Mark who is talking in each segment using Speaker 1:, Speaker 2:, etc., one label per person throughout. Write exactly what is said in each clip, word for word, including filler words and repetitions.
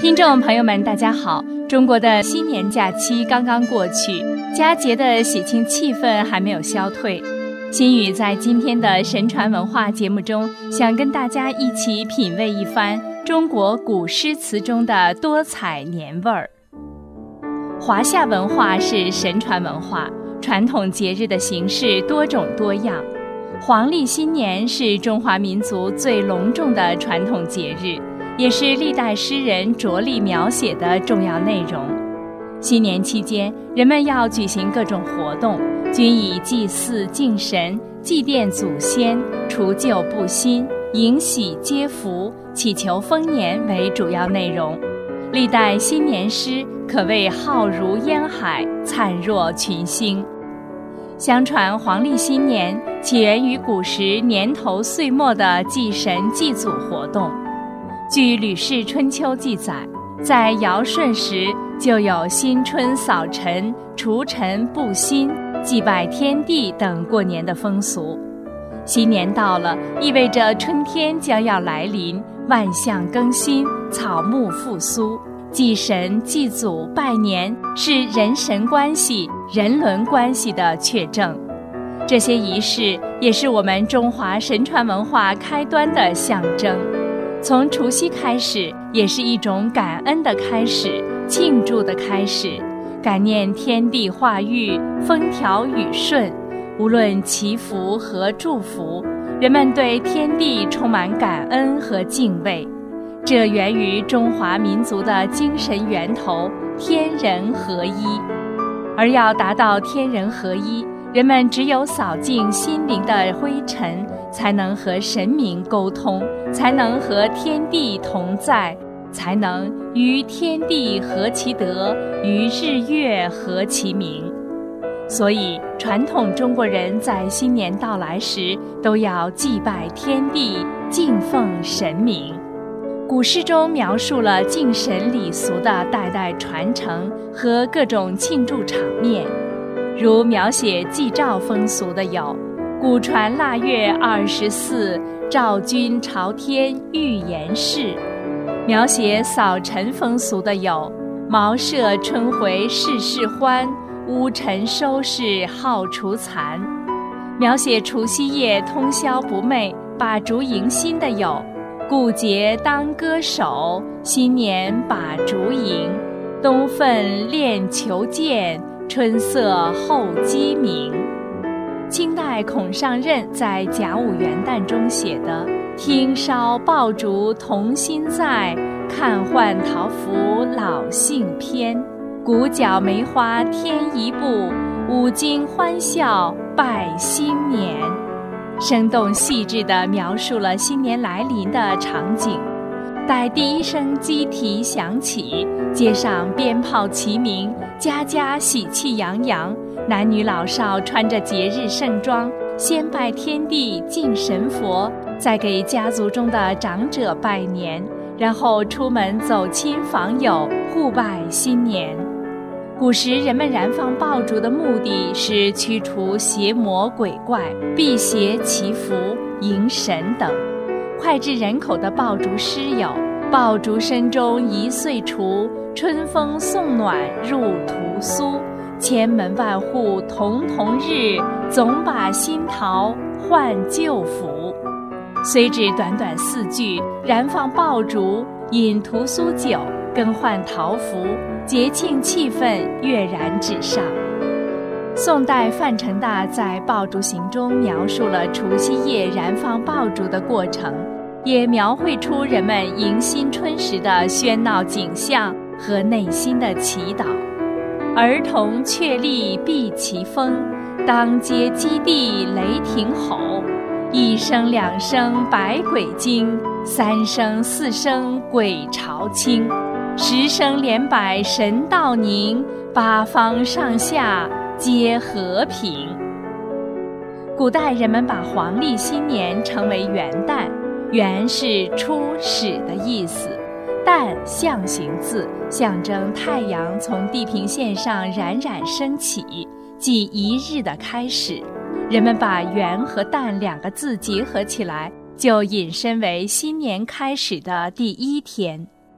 Speaker 1: 听众朋友们大家好，中国的新年假期刚刚过去，佳节的喜庆气氛还没有消退。心语在今天的神传文化节目中，想跟大家一起品味一番中国古诗词中的多彩年味儿。华夏文化是神传文化，传统节日的形式多种多样。黄历新年是中华民族最隆重的传统节日，也是历代诗人着力描写的重要内容。新年期间，人们要举行各种活动，均以祭祀敬神、祭奠祖先、除旧布新、迎喜接福、祈求丰年为主要内容。历代新年诗可谓浩如烟海，灿若群星。相传黄历新年起源于古时年头岁末的祭神祭祖活动。据《吕氏春秋》记载，在尧舜时就有新春扫尘、除尘布新、祭拜天地等过年的风俗。新年到了，意味着春天将要来临，万象更新，草木复苏。祭神、祭祖、拜年是人神关系、人伦关系的确证。这些仪式也是我们中华神传文化开端的象征。从除夕开始，也是一种感恩的开始，庆祝的开始，感念天地化育，风调雨顺。无论祈福和祝福，人们对天地充满感恩和敬畏。这源于中华民族的精神源头，天人合一。而要达到天人合一，人们只有扫净心灵的灰尘，才能和神明沟通，才能和天地同在，才能与天地合其德，与日月合其明。所以传统中国人在新年到来时都要祭拜天地，敬奉神明。古诗中描述了敬神礼俗的代代传承和各种庆祝场面，如描写祭灶风俗的有古传腊月二十四，赵君朝天欲言事；描写扫尘风俗的有茅舍春回事事欢，屋尘收拾好除残；描写除夕夜通宵不寐，把烛迎新的有故节当歌手，新年把烛迎；冬分练求见，春色后鸡鸣。清代孔尚任在《甲午元旦》中写的“听烧爆竹童心在，看换桃符老杏偏。鼓角梅花添一步，五更欢笑拜新年”，生动细致地描述了新年来临的场景。待第一声鸡啼响起，街上鞭炮齐鸣，家家喜气洋洋，男女老少穿着节日盛装，先拜天地敬神佛，再给家族中的长者拜年，然后出门走亲访友，互拜新年。古时人们燃放爆竹的目的是驱除邪魔鬼怪，辟邪祈福、迎神等。脍炙人口的爆竹诗有爆竹声中一岁除，春风送暖入屠苏，千门万户曈曈日，总把新桃换旧符。虽只短短四句，燃放爆竹，饮屠苏酒，更换桃符，节庆气氛跃然纸上。宋代范成大在《爆竹行》中描述了除夕夜燃放爆竹的过程，也描绘出人们迎新春时的喧闹景象和内心的祈祷。儿童确立避其风，当街击地雷霆吼，一声两声百鬼惊，三声四声鬼潮清，十声连百神道宁，八方上下皆和平。古代人们把黄历新年称为元旦，元是初始的意思，旦象形字，象征太阳从地平线上冉冉升起，即一日的开始。人们把元和旦两个字结合起来，就引申为新年开始的第一天。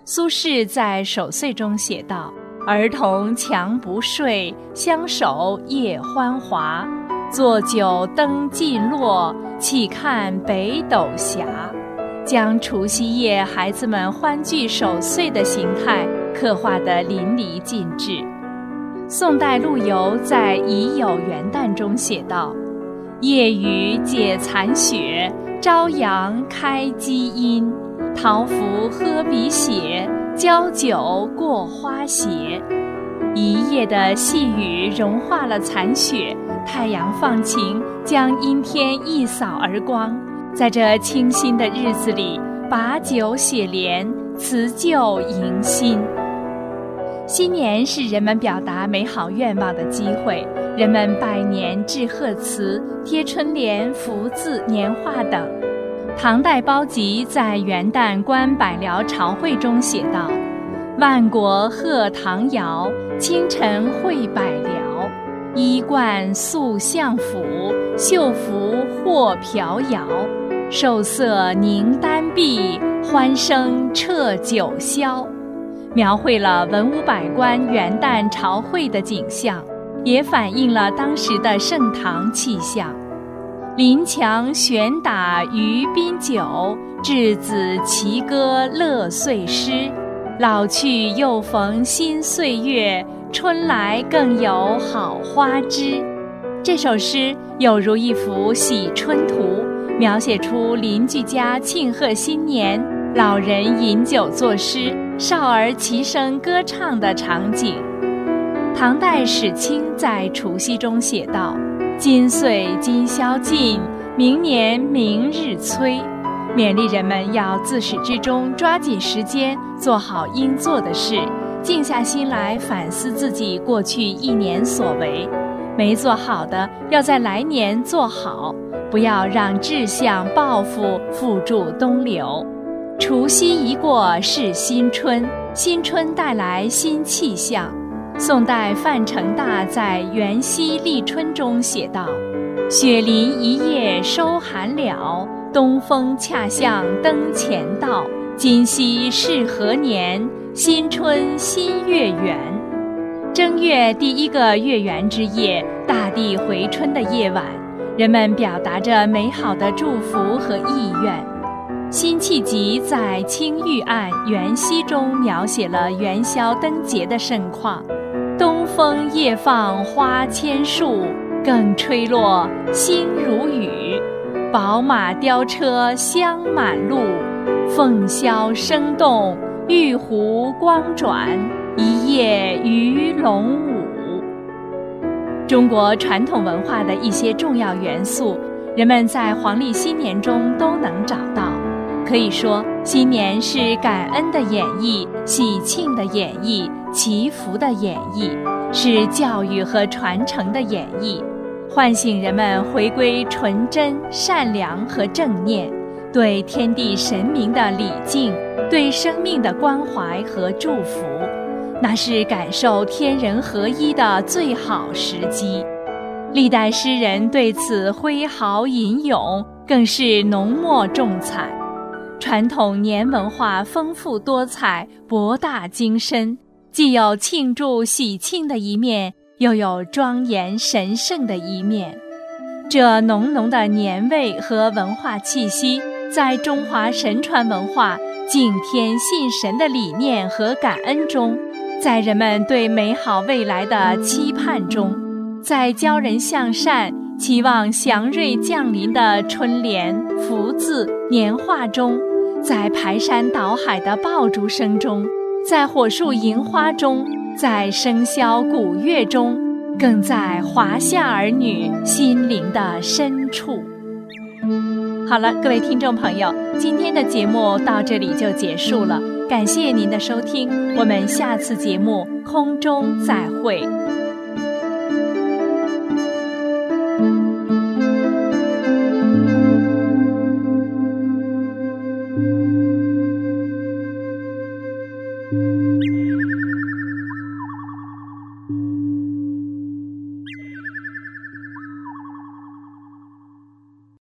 Speaker 1: 苏轼在守岁中写道：儿童强不睡，相守夜欢华。坐酒灯尽落，岂看北斗斜。将除夕夜孩子们欢聚守岁的形态刻画得淋漓尽致。宋代陆游在《已有元旦》中写道：夜雨解残雪，朝阳开基阴。桃符喝鼻血，交酒过花斜。一夜的细雨融化了残雪，太阳放晴，将阴天一扫而光。在这清新的日子里，把酒写联，辞旧迎新。新年是人们表达美好愿望的机会，人们拜年、致贺词、贴春联、福字、年画等。唐代包吉在元旦观百僚朝会中写道：万国贺唐尧，清晨会百僚。衣冠素相府，绣服或瓢摇。寿色凝丹碧，欢声彻九霄。描绘了文武百官元旦朝会的景象，也反映了当时的盛唐气象。临墙悬打余宾酒，稚子齐歌乐岁诗。老去又逢新岁月，春来更有好花枝。这首诗有如一幅喜春图，描写出邻居家庆贺新年，老人饮酒作诗，少儿齐声歌唱的场景。唐代史卿在除夕中写道：今岁今宵尽，明年明日催。勉励人们要自始至终抓紧时间，做好应做的事，静下心来反思自己过去一年所为，没做好的要在来年做好，不要让志向抱负付诸东流。除夕一过是新春，新春带来新气象。宋代范成大在《元夕立春》中写道：雪林一夜收寒了，东风恰向灯前到。今夕是何年？新春新月圆。正月第一个月圆之夜，大地回春的夜晚，人们表达着美好的祝福和意愿。辛弃疾在《青玉案·元夕》中描写了元宵灯节的盛况：东风夜放花千树，更吹落星如雨。宝马雕车香满路，凤箫声动，玉壶光转，一夜鱼龙舞。中国传统文化的一些重要元素，人们在黄历新年中都能找到。可以说，新年是感恩的演绎，喜庆的演绎，祈福的演绎，是教育和传承的演绎，唤醒人们回归纯真、善良和正念，对天地神明的礼敬，对生命的关怀和祝福，那是感受天人合一的最好时机。历代诗人对此挥毫吟咏，更是浓墨重彩。传统年文化丰富多彩，博大精深，既有庆祝喜庆的一面，又有庄严神圣的一面。这浓浓的年味和文化气息，在中华神传文化敬天信神的理念和感恩中，在人们对美好未来的期盼中，在教人向善、期望祥瑞降临的春联、福字、年画中，在排山倒海的爆竹声中，在火树银花中，在笙箫鼓乐中，更在华夏儿女心灵的深处。好了，各位听众朋友，今天的节目到这里就结束了，感谢您的收听，我们下次节目空中再会。